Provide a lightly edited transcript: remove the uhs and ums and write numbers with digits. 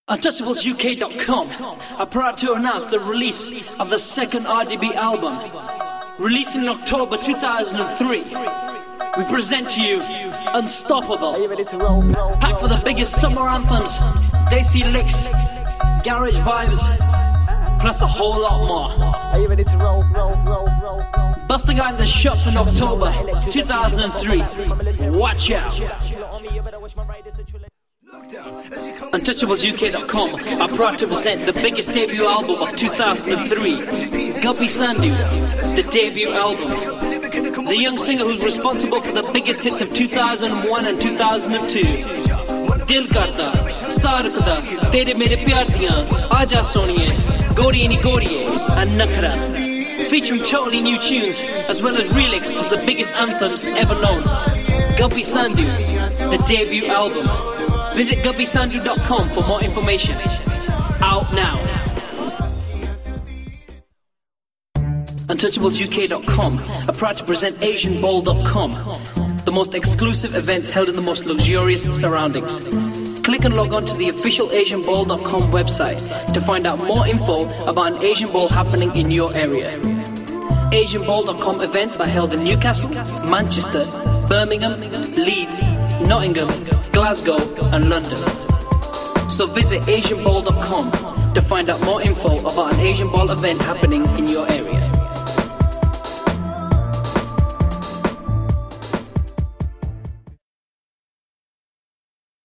UntouchablesUK.com are proud to announce the release of the second RDB album. Released in October 2003, we present to you Unstoppable. Packed for the biggest summer anthems, Desi licks, garage vibes, plus a whole lot more. Busting out in the shops in October 2003. Watch out. UntouchablesUK.com are proud to present the biggest debut album of 2003, Gubby Sandu, the debut album. The young singer who's responsible for the biggest hits of 2001 and 2002. Dil Karda, Sarukda, Tere Mere Pyar Diyan, Aaja Soniye, Godiye Ni Godiye, and Nakhra. Featuring totally new tunes as well as relics of the biggest anthems ever known. Gubby Sandu, the debut album. Visit gubbysandu.com for more information. Out now. UntouchablesUK.com are proud to present AsianBall.com, the most exclusive events held in the most luxurious surroundings. Click and log on to the official AsianBall.com website to find out more info about an Asian Ball happening in your area. AsianBall.com events are held in Newcastle, Manchester, Birmingham, Leeds, Nottingham, Glasgow and London. So visit AsianBall.com to find out more info about an Asian Ball event happening in your area.